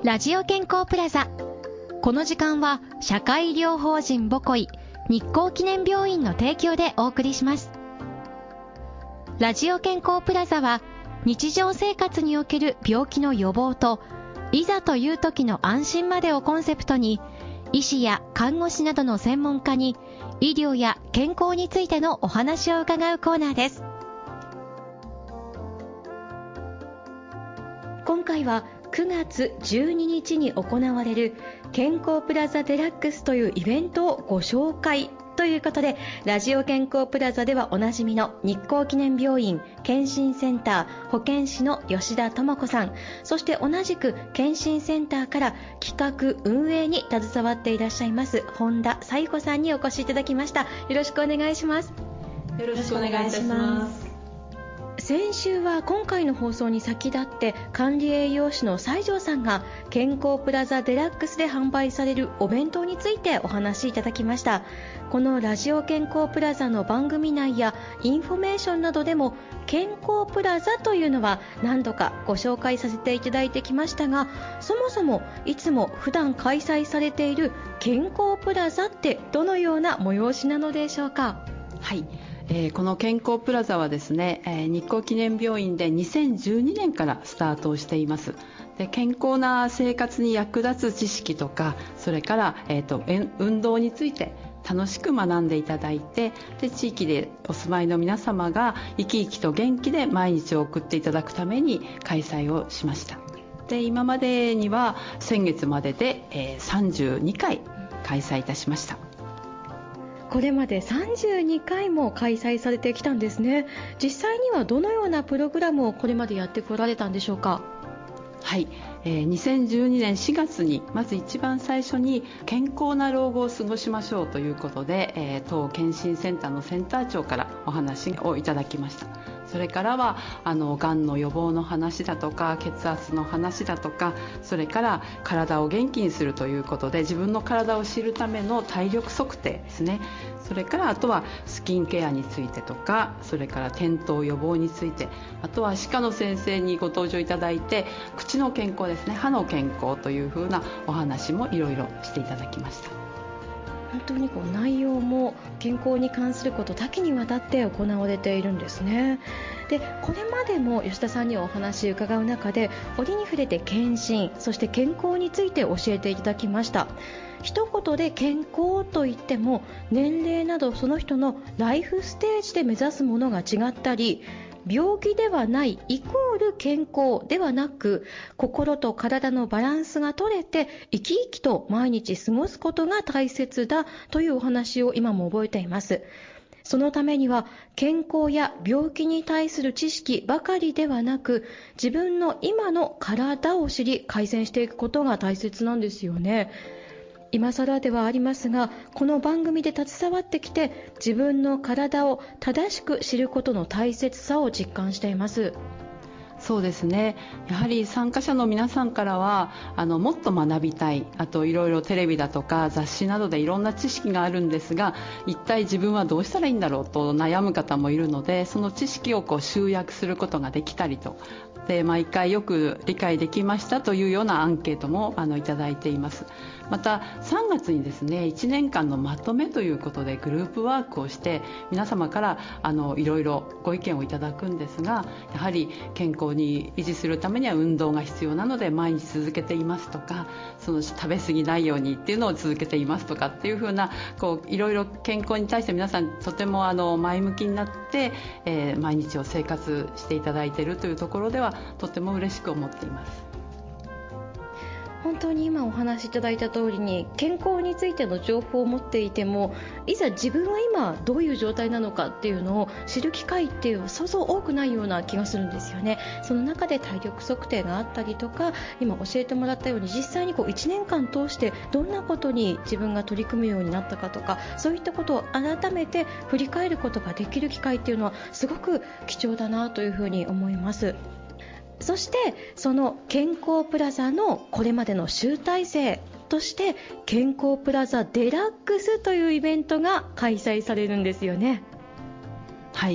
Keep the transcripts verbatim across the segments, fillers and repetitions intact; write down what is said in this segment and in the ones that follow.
ラジオ健康プラザ。この時間は社会医療法人ボコイ日光記念病院の提供でお送りします。ラジオ健康プラザは日常生活における病気の予防といざという時の安心までをコンセプトに、医師や看護師などの専門家に医療や健康についてのお話を伺うコーナーです。今回はくがつじゅうににちに行われる健康プラザデラックスというイベントをご紹介ということで、ラジオ健康プラザではおなじみの日光記念病院健診センター保健師の吉田智子さん、そして同じく健診センターから企画運営に携わっていらっしゃいます本田彩子さんにお越しいただきました。よろしくお願いします。 よろしくお願いいたします。 先週は今回の放送に先立って管理栄養士の西条さんが健康プラザデラックスで販売されるお弁当についてお話しいただきました。このラジオ健康プラザの番組内やインフォメーションなどでも健康プラザというのは何度かご紹介させていただいてきましたが、そもそもいつも普段開催されている健康プラザってどのような催しなのでしょうか。 はい、えー、この健康プラザはですね、えー、日光記念病院でにせんじゅうにねんからスタートをしています。で、健康な生活に役立つ知識とか、それから、えーと、運動について楽しく学んでいただいて、で地域でお住まいの皆様が生き生きと元気で毎日を送っていただくために開催をしました。で、今までには先月までで、えー、さんじゅうにかい開催いたしました。 これまでさんじゅうにかいも開催されてきたんですね。実際にはどのようなプログラムをこれまでやってこられたんでしょうか。 はい、えー、にせんじゅうにねんしがつにまず一番最初に健康な老後を過ごしましょうということで、えー、当健診センターのセンター長からお話をいただきました。それからはあのがんの予防の話だとか、血圧の話だとか、それから体を元気にするということで自分の体を知るための体力測定ですね。それからあとはスキンケアについてとか、それから転倒予防について、あとは歯科の先生にご登場いただいて口の健康ですね、歯の健康というふうなお話もいろいろしていただきました。 本当にこう内容も健康に関すること多岐にわたって行われているんですね。で、これまでも吉田さんにお話を伺う中で折に触れて健診、そして健康について教えていただきました。一言で健康といっても年齢などその人のライフステージで目指すものが違ったり、病気ではないイコール健康ではなく、心と体のバランスが取れて生き生きと毎日過ごすことが大切だというお話を今も覚えています。そのためには健康や病気に対する知識ばかりではなく、自分の今の体を知り改善していくことが大切なんですよね。今更ではありますが、この番組で携わってきて自分の体を正しく知ることの大切さを実感しています。 そうですね、やはり参加者の皆さんからはあのもっと学びたい、あといろいろテレビだとか雑誌などでいろんな知識があるんですが、一体自分はどうしたらいいんだろうと悩む方もいるので、その知識をこう集約することができたりと、で毎回よく理解できましたというようなアンケートもあのいただいています。またさんがつにですね、いちねんかんのまとめということでグループワークをして皆様からあのいろいろご意見をいただくんですが、やはり健康に維持するためには運動が必要なので毎日続けていますとか、その食べ過ぎないようにっていうのを続けていますとかっていうふうな、こういろいろ健康に対して皆さんとてもあの前向きになって、えー、毎日を生活していただいているというところではとても嬉しく思っています。 本当に今お話しいただいた通りに、健康についての情報を持っていても、いざ自分は今どういう状態なのかっていうのを知る機会っていうのはそうそう多くないような気がするんですよね。その中で体力測定があったりとか、今教えてもらったように実際にこういちねんかん通してどんなことに自分が取り組むようになったかとか、そういったことを改めて振り返ることができる機会っていうのはすごく貴重だなというふうに思います。そしてその健康プラザのこれまでの集大成として健康プラザデラックスというイベントが開催されるんですよね。 はい、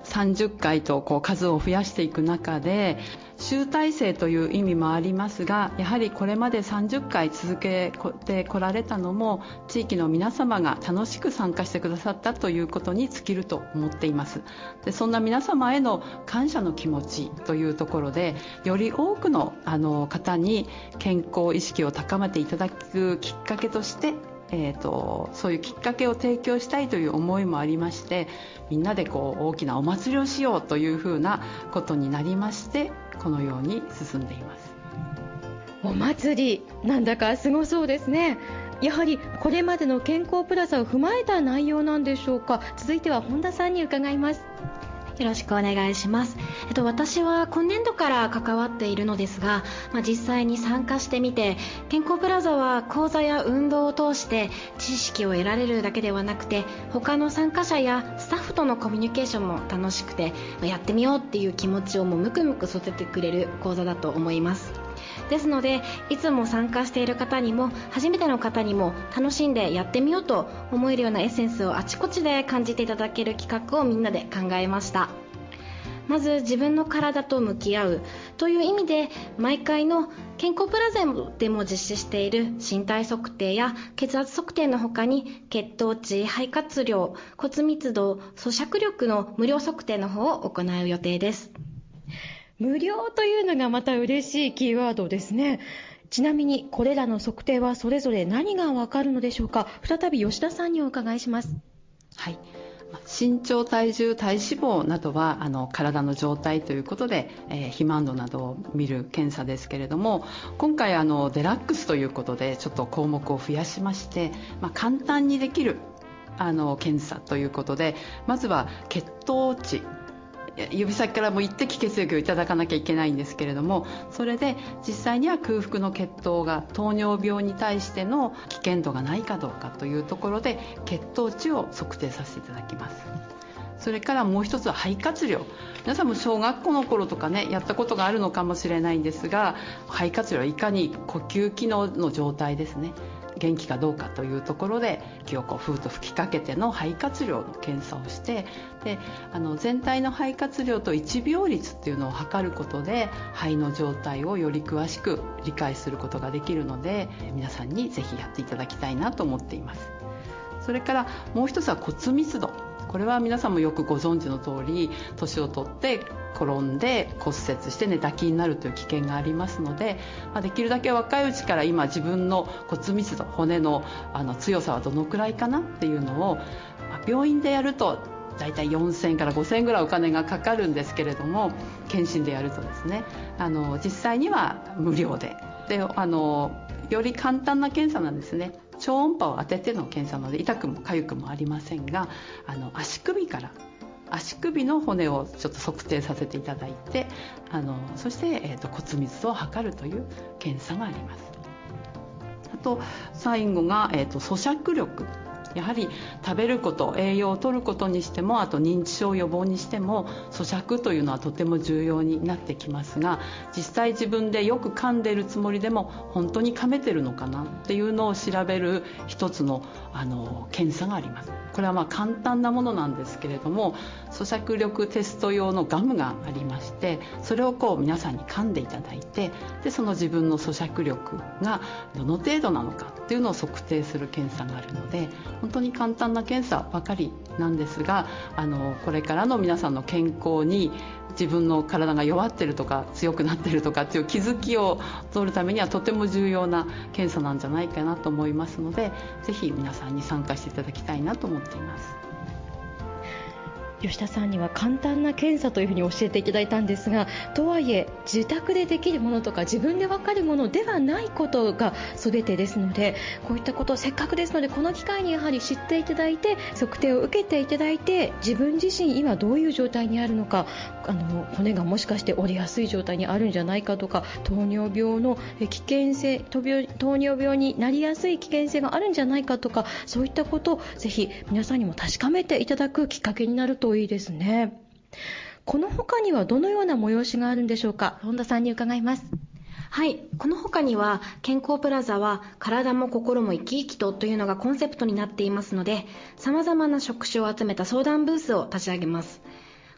さんじゅっかいとこう数を増やしていく中で、集大成という意味もありますが、やはりこれまでさんじゅっかい続けてこられたのも地域の皆様が楽しく参加してくださったということに尽きると思っています。でそんな皆様への感謝の気持ちというところで、より多くのあの方に健康意識を高めていただくきっかけとしてえーと、そういうきっかけを提供したいという思いもありまして、みんなでこう大きなお祭りをしようというふうなことになりまして、このように進んでいます。 お祭り、なんだかすごそうですね。やはりこれまでの健康プラザを踏まえた内容なんでしょうか。続いては本田さんに伺います。 よろしくお願いします。えっと、私は今年度から関わっているのですが、まあ、実際に参加してみて、健康プラザは講座や運動を通して知識を得られるだけではなくて、他の参加者やスタッフとのコミュニケーションも楽しくて、まあ、やってみようっていう気持ちをもうムクムクさせてくれる講座だと思います。ですので、いつも参加している方にも初めての方にも楽しんでやってみようと思えるようなエッセンスをあちこちで感じていただける企画をみんなで考えました。まず自分の体と向き合うという意味で、毎回の健康プラザでも実施している身体測定や血圧測定の他に、血糖値、肺活量、骨密度、咀嚼力の無料測定の方を行う予定です。 無料というのがまた嬉しいキーワードですね。ちなみにこれらの測定はそれぞれ何がわかるのでしょうか。再び吉田さんにお伺いします。 はい、身長、体重、体脂肪などはあの体の状態ということで、えー、肥満度などを見る検査ですけれども、今回あのデラックスということでちょっと項目を増やしまして、まあ、簡単にできるあの検査ということで、まずは血糖値、指先からも一滴血液をいただかなきゃいけないんですけれども、それで実際には空腹の血糖が糖尿病に対しての危険度がないかどうかというところで血糖値を測定させていただきます。それからもう一つは肺活量。皆さんも小学校の頃とかね、やったことがあるのかもしれないんですが、肺活量はいかに呼吸機能の状態ですね、元気かどうかというところで息をこうふーっと吹きかけての肺活量の検査をして、であの全体の肺活量といちびょう率っていうのを測ることで肺の状態をより詳しく理解することができるので、皆さんにぜひやっていただきたいなと思っています。それからもう一つは骨密度。これは皆さんもよくご存知の通り、年を取って転んで骨折して寝たきりになるという危険がありますので、まあ、できるだけ若いうちから今自分の骨密度、骨の、あの強さはどのくらいかなっていうのを、まあ、病院でやるとだいたいよんせんえんからごせんえんぐらいお金がかかるんですけれども、検診でやるとですね、あの実際には無料で、であのより簡単な検査なんですね。超音波を当てての検査なので痛くも痒くもありませんが、あの足首から足首の骨をちょっと測定させていただいて、あのそして、えーと、骨密度を測るという検査があります。あと最後が、えーと、咀嚼力。やはり食べること、栄養を取ることにしても、あと認知症予防にしても咀嚼というのはとても重要になってきますが、実際自分でよく噛んでいるつもりでも本当に噛めてるのかなっていうのを調べる一つの、あの検査があります。これはまあ簡単なものなんですけれども、咀嚼力テスト用のガムがありまして、それをこう皆さんに噛んでいただいて、でその自分の咀嚼力がどの程度なのかっていうのを測定する検査があるので、本当に簡単な検査ばかりなんですが、あのこれからの皆さんの健康に自分の体が弱ってるとか強くなってるとかっていう気づきを取るためにはとても重要な検査なんじゃないかなと思いますので、ぜひ皆さんに参加していただきたいなと思っています。 吉田さんには簡単な検査というふうに教えていただいたんですが、とはいえ自宅でできるものとか自分で分かるものではないことが全てですので、こういったことをせっかくですのでこの機会にやはり知っていただいて、測定を受けていただいて、自分自身今どういう状態にあるのか、あの骨がもしかして折れやすい状態にあるんじゃないかとか、糖尿病の危険性、糖尿病になりやすい危険性があるんじゃないかとか、そういったことをぜひ皆さんにも確かめていただくきっかけになるといいですね。この他にはどのような催しがあるんでしょうか。本田さんに伺います。 はい、この他には健康プラザは体も心も生き生きとというのがコンセプトになっていますので、様々な職種を集めた相談ブースを立ち上げます。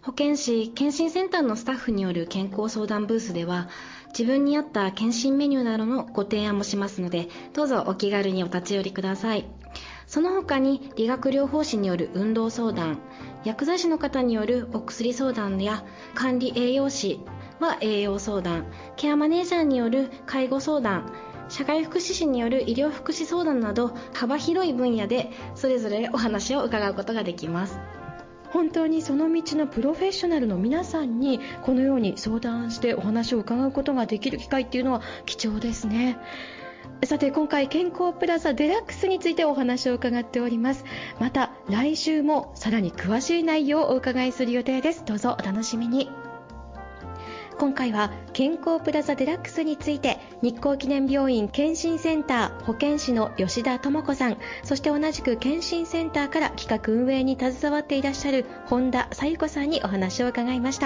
保健師健診センターのスタッフによる健康相談ブースでは、自分に合った健診メニューなどのご提案もしますので、どうぞお気軽にお立ち寄りください。その他に理学療法士による運動相談、薬剤師の方によるお薬相談や、管理栄養士は栄養相談、ケアマネージャーによる介護相談、社会福祉士による医療福祉相談など、幅広い分野でそれぞれお話を伺うことができます。 本当にその道のプロフェッショナルの皆さんにこのように相談してお話を伺うことができる機会っていうのは貴重ですね。さて、今回健康プラザデラックスについてお話を伺っております。また来週もさらに詳しい内容をお伺いする予定です。どうぞお楽しみに。今回は健康プラザデラックスについて、日光記念病院健診センター保健師の吉田智子さん、そして同じく健診センターから企画運営に携わっていらっしゃる本田紗友子さんにお話を伺いました。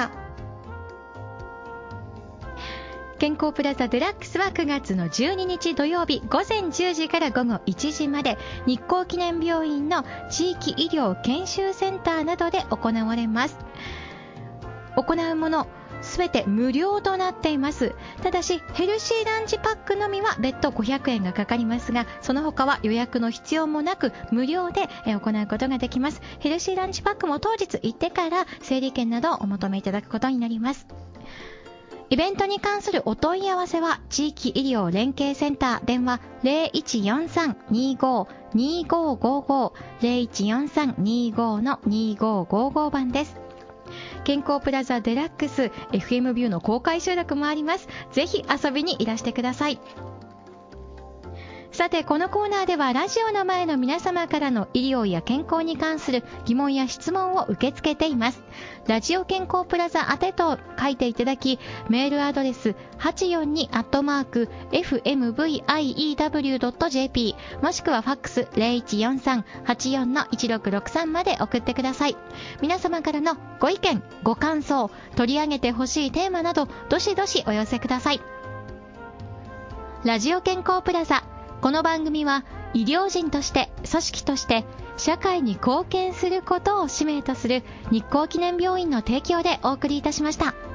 健康プラザデラックスはくがつのじゅうににち土曜日ごぜんじゅうじからごごいちじまで、日光記念病院の地域医療研修センターなどで行われます。行うものすべて無料となっています。ただしヘルシーランチパックのみは別途ごひゃくえんがかかりますが、その他は予約の必要もなく無料で行うことができます。ヘルシーランチパックも当日行ってから整理券などをお求めいただくことになります。イベントに関するお問い合わせは地域医療連携センター電話 ゼロいちよんさんにごにごごご ゼロいちよんさんにごのにごごご番です。健康プラザデラックス エフエム ビューの公開収録もあります。ぜひ遊びにいらしてください。さて、このコーナーではラジオの前の皆様からの医療や健康に関する疑問や質問を受け付けています。ラジオ健康プラザ宛てと書いていただき、メールアドレス はちよんに アットマーク エフエムブイアイイーダブリュードットジェーピー もしくはファックス ゼロいちよんさん はちよん のいちろくろくさんまで送ってください。皆様からのご意見ご感想、取り上げてほしいテーマなどどしどしお寄せください。ラジオ健康プラザ、この番組は医療人として組織として社会に貢献することを使命とする日光記念病院の提供でお送りいたしました。